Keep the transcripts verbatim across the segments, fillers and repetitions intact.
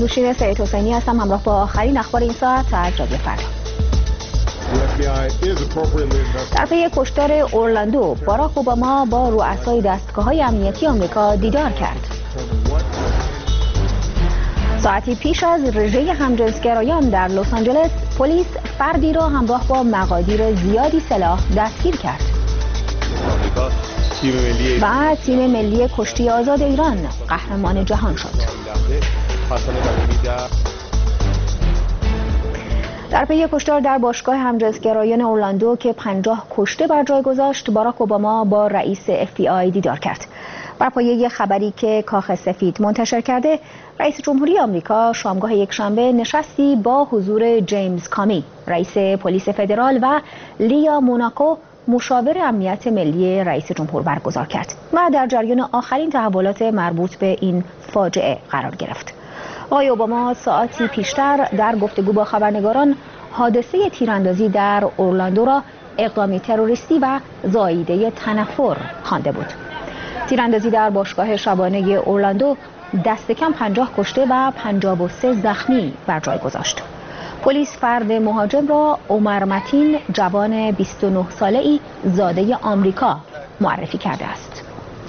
نوشین سعید حسینی هستم، همراه با آخرین اخبار این ساعت از رادیو فردا. در پی کشتار اورلاندو، باراک اوباما با رؤسای دستگاه‌های امنیتی آمریکا دیدار کرد. ساعتی پیش از رژه همجنسگرایان در لس آنجلس، پلیس فردی را همراه با مقادیر زیادی سلاح دستگیر کرد. و تیم ملی کشتی آزاد ایران قهرمان جهان شد. در پی کشتار در باشگاه همجنسگرایان اورلاندو که پنجاه کشته بر جای گذاشت، باراک اوباما با رئیس اف بی آی دیدار کرد. بر پایه خبری که کاخ سفید منتشر کرده، رئیس جمهوری آمریکا شامگاه یکشنبه نشستی با حضور جیمز کامی، رئیس پلیس فدرال، و لیا موناکو، مشاور امنیت ملی رئیس جمهور برگزار کرد و در جریان آخرین تحولات مربوط به این فاجعه قرار گرفت. آقای اوباما ساعتی پیشتر در گفتگو با خبرنگاران حادثه تیراندازی در اورلاندو را اقدامی تروریستی و زاییده تنفر خوانده بود. تیراندازی در باشگاه شبانه اورلاندو دست کم پنجاه کشته و پنجاه و سه زخمی بر جای گذاشت. پلیس فرد مهاجم را عمر متین، جوان بیست و نه ساله‌ای زاده آمریکا معرفی کرده است.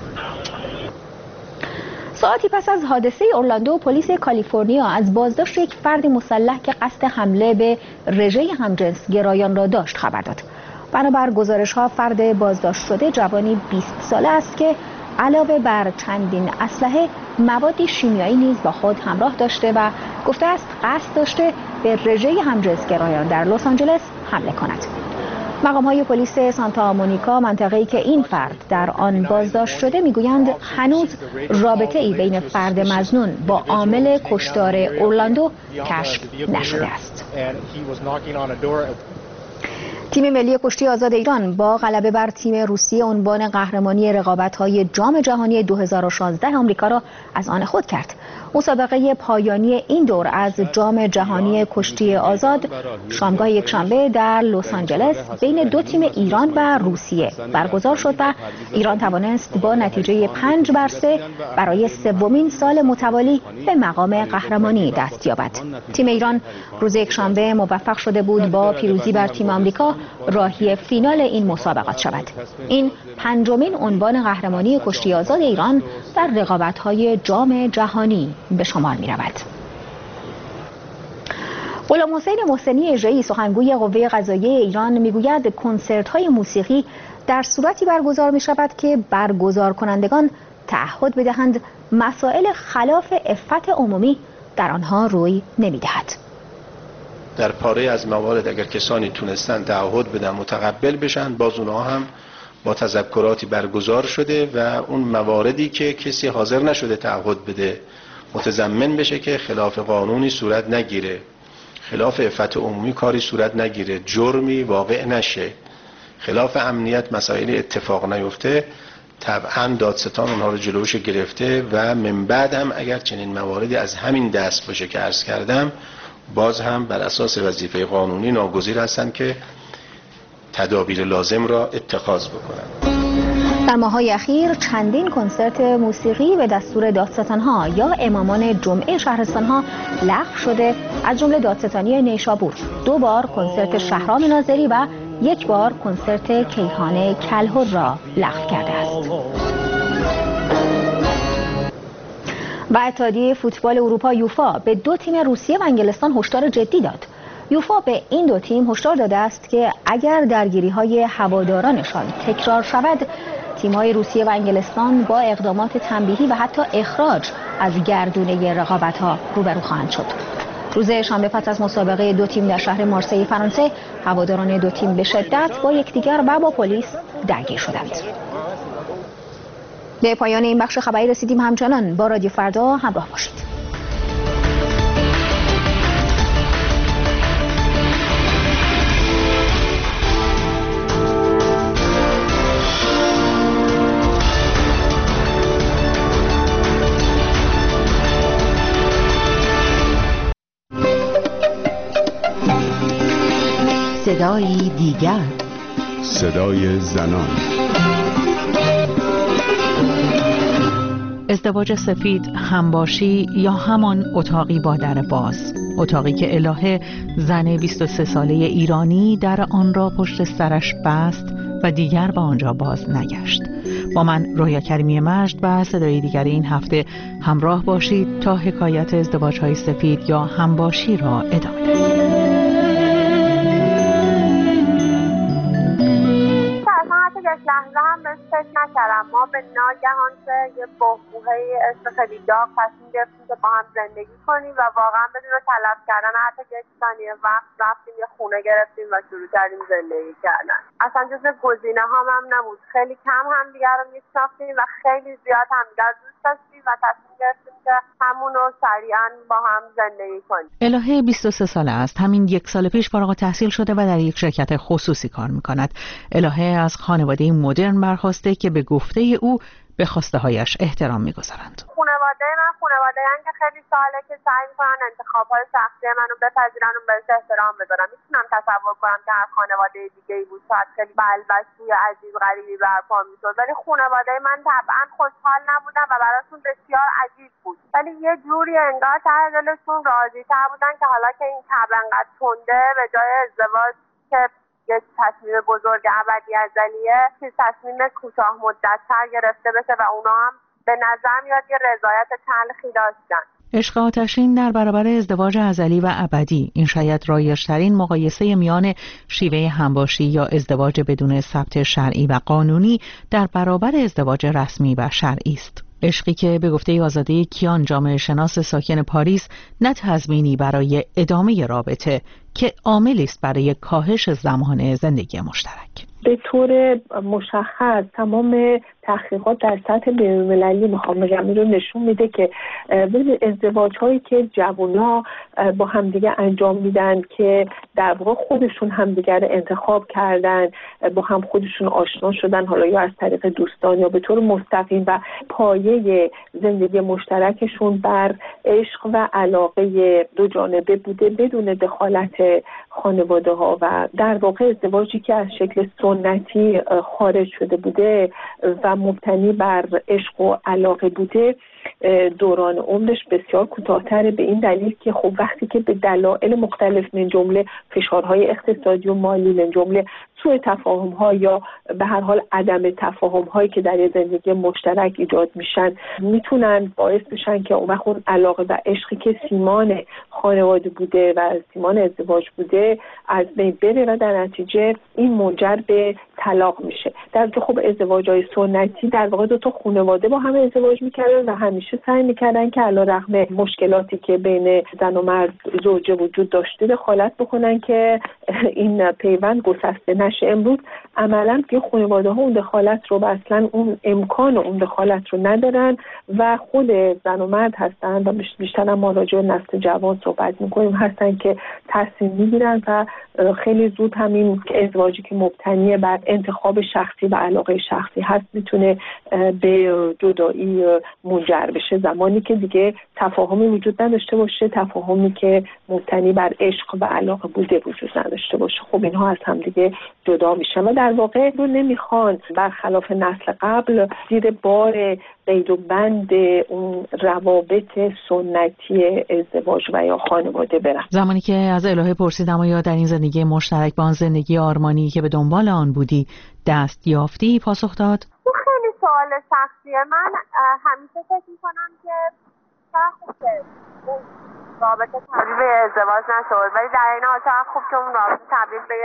ساعتی پس از حادثه اورلاندو، پلیس کالیفرنیا از بازداشت یک فرد مسلح که قصد حمله به رژه همجنسگرایان را داشت خبر داد. بنابر گزارش‌ها، فرد بازداشت شده جوانی بیست ساله است که علاوه بر چندین اسلحه، موادی شیمیایی نیز با خود همراه داشته و گفته است قصد داشته به رژه همجنسگرایان در لس آنجلس حمله کند. مقام‌های پلیس سانتا مونیکا، منطقه‌ای که این فرد در آن بازداشت شده، میگویند هنوز رابطه‌ای بین فرد مظنون با عامل کشتار اورلاندو کشف نشده است. تیم ملی کشتی آزاد ایران با غلبه بر تیم روسیه عنوان قهرمانی رقابت‌های جام جهانی دو هزار و شانزده آمریکا را از آن خود کرد. مسابقه پایانی این دور از جام جهانی کشتی آزاد شامگاه یکشنبه در لس آنجلس بین دو تیم ایران و روسیه برگزار شد و ایران توانست با نتیجه پنج بر سه برای سومین سال متوالی به مقام قهرمانی دست یابد. تیم ایران روز یکشنبه موفق شده بود با پیروزی بر تیم آمریکا راهی فینال این مسابقات شود. این پنجمین عنوان قهرمانی کشتی آزاد ایران در رقابت‌های جام جهانی به شمار می رود. غلام حسین محسنی اژه‌ای، سخنگوی قوه قضاییه ایران، میگوید کنسرت‌های موسیقی در صورتی برگزار می شود که برگزار کنندگان تعهد بدهند مسائل خلاف عفت عمومی در آنها روی نمی دهد. در پاره از موارد اگر کسانی تونستن تعهد بدن متقبل بشن، باز اونها هم با تذکراتی برگزار شده و اون مواردی که کسی حاضر نشده تعهد بده متضمن بشه که خلاف قانونی صورت نگیره، خلاف عفت عمومی کاری صورت نگیره، جرمی واقع نشه، خلاف امنیت مسائل اتفاق نیفته، طبعا دادستان اونها رو جلوش گرفته و من بعد هم اگر چنین مواردی از همین دست باشه که عرض کردم، باز هم بر اساس وظیفه قانونی ناگزیر هستند که تدابیر لازم را اتخاذ بکنند. در ماه‌های اخیر چندین کنسرت موسیقی به دستور دادستان‌ها یا امامان جمعه شهرستان‌ها لغو شده، از جمله دادستانی نیشابور دو بار کنسرت شهرام ناظری و یک بار کنسرت کیهان کلهر را لغو کرده است. و اتحادیه فوتبال اروپا یوفا به دو تیم روسیه و انگلستان هشدار جدی داد. یوفا به این دو تیم هشدار داده است که اگر درگیری‌های هوادارانشان تکرار شود، تیم‌های روسیه و انگلستان با اقدامات تنبیهی و حتی اخراج از گردونه رقابت‌ها روبرو خواهند شد. روز شنبه پس از مسابقه دو تیم در شهر مارسی فرانسه، هواداران دو تیم به شدت با یکدیگر و با پلیس درگیر شدند. به پایان این بخش خبری رسیدیم. همچنان با رادیو فردا همراه باشید. صدایی دیگر، صدای زنان. ازدواج سفید همباشی یا همان اتاقی با در باز، اتاقی که الهه زن بیست و سه ساله ایرانی در آن را پشت سرش بست و دیگر به آنجا باز نگشت. با من رویا کریمی مجد و صدای دیگر این هفته همراه باشید تا حکایت ازدواج‌های سفید یا همباشی را ادامه دهیم. یک لحظه هم بهش فکر نکردم. ما به ناگهان که یه بحبوحه عشق خیلی داغ تصمیم گرفتیم که با هم زندگی کنیم و واقعا بدون تلف کردن حتی یک ثانیه وقت رفتیم یه خونه گرفتیم و شروع کردیم زندگی کردن. اصلا جز گزینه هام هم نبود. خیلی کم هم دیگر رو میشناختیم و خیلی زیاد هم دیگر دوست داشتیم و تصمیم گرفتیم که همون رو سریعا با هم زندگی کنیم. الهه بیست و سه ساله است. همین یک سال پیش فارغ التحصیل شده و در یک شرکت خصوصی کار می‌کند. الهه از خانواده مدرن برخواسته که به گفته او به خواسته هایش احترام می‌گذارند. خانواده من خانواده ان که خیلی ساله که سعی می‌کنن انتخاب‌های شخصی منو بپذیرن و بهش احترام بذارن. میتونم تصور کنم که هر خانواده دیگه‌ای بود شاید خیلی بلبشی عجیب غریبی برپا می‌شد، ولی خانواده من طبعا خوشحال نبودن و براشون بسیار عجیب بود، ولی یه جوری انگار ته دلشون راضی‌تر بودن که حالا که این طبع انقدر تنده به جای ازدواج که یک تصمیم بزرگ ابدی ازلیه که تصمیم کوتاه مدت‌تر گرفته بشه و اونا هم به نظر میاد یه رضایت تلخی داشتن. عشق آتشین در برابر ازدواج ازلی و ابدی، این شاید رایج‌ترین مقایسه میان شیوه همباشی یا ازدواج بدون ثبت شرعی و قانونی در برابر ازدواج رسمی و شرعی است. عشقی که به گفته آزاده کیان، جامعه شناس ساکن پاریس، نه تضمینی برای ادامه رابطه که عاملی است برای کاهش زمان زندگی مشترک. به طور مشخص تمام تحقیقات در سطح بین‌المللی میخوام بگم این رو نشون میده که ازدواج هایی که جوونا با همدیگه انجام میدن که در واقع خودشون همدیگه رو انتخاب کردن، با هم خودشون آشنا شدن، حالا یا از طریق دوستان یا به طور مستقیم، و پایه زندگی مشترکشون بر عشق و علاقه دو جانبه بوده بدون دخالت خانواده ها، و در واقع ازدواجی که از شکل سنتی خارج شده بوده و مبتنی بر عشق و علاقه بوده دوران عمرش بسیار کوتاه‌تره، به این دلیل که خب وقتی که به دلایل مختلف من جمله فشارهای اقتصادی و مالی، من جمله سوء تفاهم‌ها یا به هر حال عدم تفاهم‌هایی که در زندگی مشترک ایجاد میشن، میتونن باعث بشن که اون وقت اون علاقه و عشقی که سیمان خانواده بوده و سیمان ازدواج بوده از بین بره و در نتیجه این منجر به طلاق میشه. در که خب ازدواج‌های سنتی در واقع دو تا خانواده با هم ازدواج میکردن و همیشه سعی میکردن که علیرغم مشکلاتی که بین زن و مرد زوجه وجود داشته دخالت بکنن که این پیوند گسسته نشه. امروز عملاً که خانواده ها اون دخالت رو و اصلا اون امکان اون دخالت رو ندارن و خود زن و مرد هستن و بیشتر هم ما راجع به نسل جوان صحبت میکنیم هستن که تصمیم میگیرن و خیلی زود همین ازدواجی که مبتنی بر انتخاب شخصی و علاقه شخصی هست میتونه به جدایی منجر بشه، زمانی که دیگه تفاهمی وجود نداشته باشه، تفاهمی که مبتنی بر عشق و علاقه بوده وجود نداشته باشه. خب اینها از هم دیگه جدا میشن و در واقع رو نمیخوان برخلاف نسل قبل زیر بار قید و بند اون روابط سنتی ازدواج و یا خانواده برن. زمانی که از الهه پرسیدم آیا در این زندگی مشترک با آن زندگی آرمانی که به دنبال آن بودی دست یافتی، پاسخ داد خیلی سوال شخصیه. من همیشه فکر میکنم که خوب که اون رابطه تبدیل به ازدواج نشد، ولی در این حال چقدر خوب که اون رابطه تبدیل به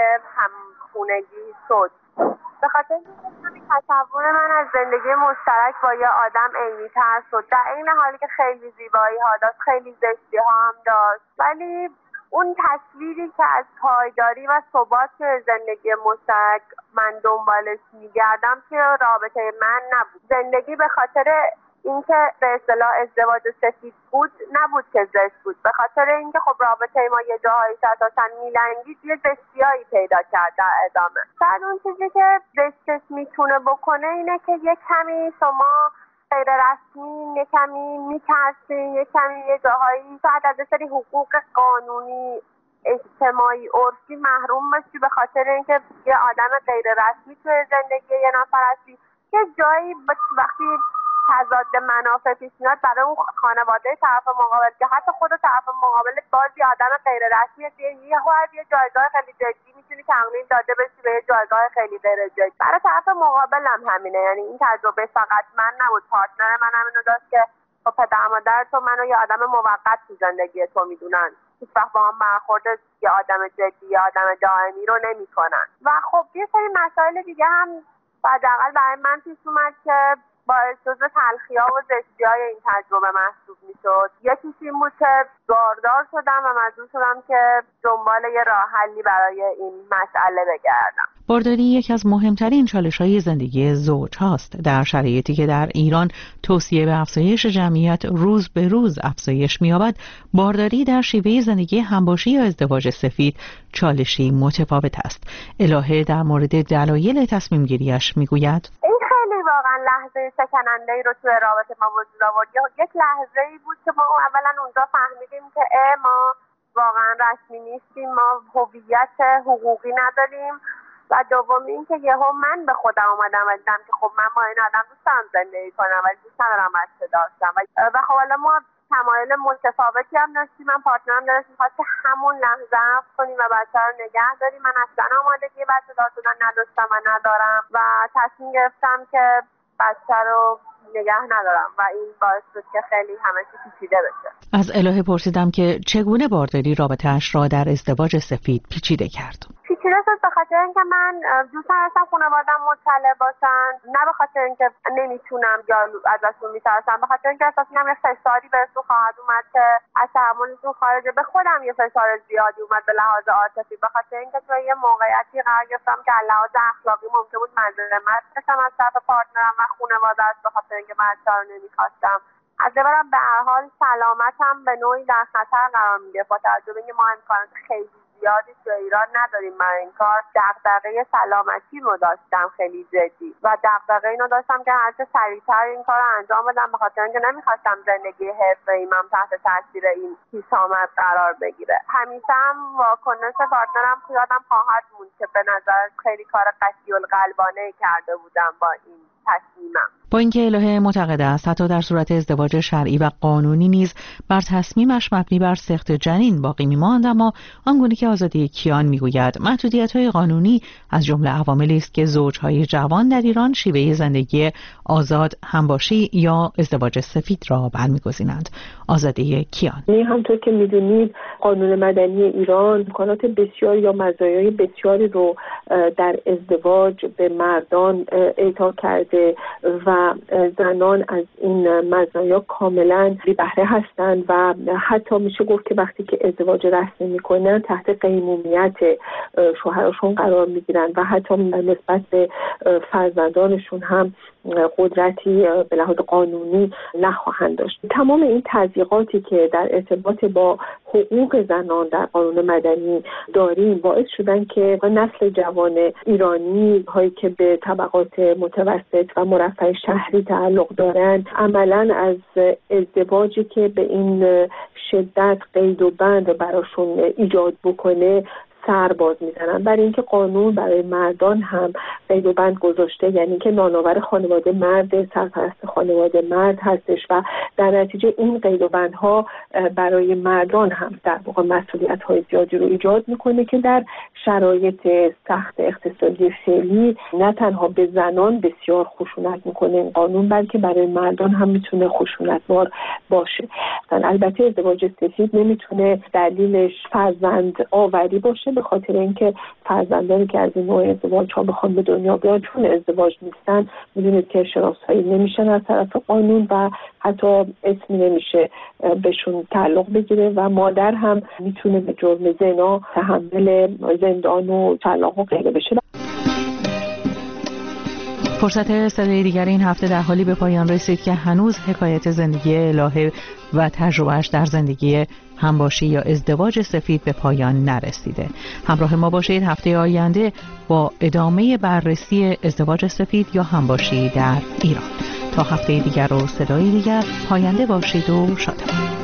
همخونگی شد، به خاطر اینکه همین تصور من از زندگی مشترک با یه آدم عینی تر شد، در این حالی که خیلی زیبایی ها داشت، خیلی زشتی ها هم داشت، ولی اون تصویری که از پایداری و ثبات زندگی مشترک من دنبالش میگردم که رابطه من نبود. زندگی به خاطر اینکه به اصطلاح ازدواج سفید بود نبود که زشت بود، به خاطر اینکه خب رابطه ما یه جاهایی اساسا میلنگید، یه زشتیایی پیدا کرد در ادامه. شاید اون چیزی که زشتش میتونه بکنه اینه که یه کمی شما غیر رسمی، یه کمی میترسین، یه کمی یه جاهایی شاید از سری حقوق قانونی اجتماعی عرفی محروم باشی به خاطر اینکه یه آدم غیر رسمی توی زندگی یه نفر هستی. یه جایی وقتی تضاد منافع پیش میاد برای اون خانواده طرف مقابل که حتی خود طرف مقابل بازی آدم غیر رسمیه که یه از یه جایگاه خیلی جدی میتونی تقلیل داده بشی به یه جایگاه خیلی غیر جدی. برای طرف مقابل هم همینه، یعنی این تجربه فقط من نبود، پارتنر من هم اینو داشت که خب پدر مادر تو منو یه آدم موقت تو زندگی تو میدونن، هیچ وقت با هم برخورد یه آدم جدی یا آدم دائمی رو نمیکنن. و خب یه سری مسائل دیگه هم حداقل برای من پیش اومد که باعث جزو تلخی‌ها و زشتی‌های این تجربه محسوب میشد. یکیش این بود که باردار شدم و مجبور شدم که دنبال یه راه حلی برای این مسئله بگردم. بارداری یکی از مهمترین چالش‌های زندگی زوج هاست. در شرایطی که در ایران توصیه به افزایش جمعیت روز به روز افزایش می‌یابد، بارداری در شیوه زندگی همباشی یا ازدواج سفید چالشی متفاوت است. الهه در مورد دلایل تصمیم گیریش می‌گوید: واقعا لحظه شکننده‌ای رو توی رابطه ما وجود آورد. یک لحظه‌ای بود که ما اولا اونجا فهمیدیم که ما واقعا رسمی نیستیم، ما هویت حقوقی نداریم و دوم این که یهو من به خودم اومدم و دیدم که خب من با این آدم دوست دارم زندگی کنم ولی دوست ندارم بچه داشتم و خب حالا ما تمایل متفاوتی هم داشتیم. من پارتنرم داشت می‌خواست که همون لحظه عقد کنیم و بچه رو نگه داریم. من اصلا آمادگی بچه دار شدن نداشتم و ندارم و تصمیم گرفتم که بچه رو نگه ندارم و این باعث شد که خیلی همه چی پیچیده بشه. از الهه پرسیدم که چگونه بارداری رابطه‌اش را در ازدواج سفید پیچیده کرد. پیچیده شد به خاطر اینکه من دوست نداشتم خانواده‌ام مطلع باشن، نه به خاطر اینکه نمیتونم یا ازشون میترسم، به خاطر اینکه احساس می‌کنم یه فشاری بهشون خواهد اومد که از تحملشون خارجه. به خودم یه فشار زیادی اومد به لحاظ عاطفی به خاطر اینکه توی یه موقعیتی قرار گرفتم که از لحاظ اخلاقی ممکن بود مظلومیت بشم از طرف پارتنرم و خانواده‌اش به خاطر اینکه بچه رو نمیخواستم. از برم به هر حال سلامتم به نوعی در خطر قرار میگیره با توجه به اینکه ما امکانات خیلی زیادی تو ایران نداریم. من این کار دغدغه سلامتی رو داشتم خیلی جدی و دغدغه اینو داشتم که هر چه سریعتر این کار رو انجام بدم به خاطر اینکه نمیخواستم زندگی حرفه‌ای من تحت تاثیر این پیشامد قرار بگیره. همیشه هم واکنش پارتنرم یادم خواهد موند که به نظر خیلی کار قطعی القلبانه کرده بودم با این تصمیمم. با اینکه الهه معتقد است حتی در صورت ازدواج شرعی و قانونی نیز بر تصمیمش مبنی بر سقط جنین باقی می‌ماند، اما آنگونه که آزاده کیان میگوید محدودیت‌های قانونی از جمله عواملی است که زوج‌های جوان در ایران شیوه زندگی آزاد، همباشی یا ازدواج سفید را برمی‌گزینند. آزاده کیان: همونطور که می‌دونید قانون مدنی ایران امکانات بسیاری یا مزایای بسیاری رو در ازدواج به مردان اعطا کرده و زنان از این مزایا کاملا بی بهره هستند و حتی میشه گفت که وقتی که ازدواج رسمی میکنن تحت قیمومیت شوهرشون قرار میگیرن و حتی نسبت به فرزندانشون هم قدرتی به لحاظ قانونی نخواهند داشت. تمام این تضییقاتی که در ارتباط با حقوق زنان در قانون مدنی داریم باعث شدن که نسل جوان ایرانی هایی که به طبقات متوسط و مرفه شهری تعلق دارند عملاً از ازدواجی که به این شدت قید و بند براشون ایجاد بکنه سر باز میزنن. برای اینکه قانون برای مردان هم قید و بند گذاشته، یعنی که نانآور خانواده مرد، سرپرست خانواده مرد هستش و در نتیجه این قید و بندها برای مردان هم در واقع مسئولیت‌های زیادی رو ایجاد میکنه که در شرایط سخت اقتصادی فعلی نه تنها به زنان بسیار خشونت میکنه این قانون، بلکه برای مردان هم میتونه خشونتبار باشه. البته ازدواج سفید نمیتونه دلیلش فرزند آوری باشه، به خاطر اینکه فرزندانی که از این نوع ازدواج ها بخوان به دنیا بیان چون ازدواج نیستن میدونید که شناسایی نمیشن از طرف قانون و حتی اسمی نمیشه بهشون تعلق بگیره و مادر هم میتونه به جرم زنا تحمل زندان و طلاق و غیره بشه. فرصت صدای دیگر این هفته در حالی به پایان رسید که هنوز حکایت زندگی الهه و تجربهش در زندگی همباشی یا ازدواج سفید به پایان نرسیده. همراه ما باشید هفته آینده با ادامه بررسی ازدواج سفید یا همباشی در ایران. تا هفته دیگر و صدای دیگر پاینده باشید و شادمان.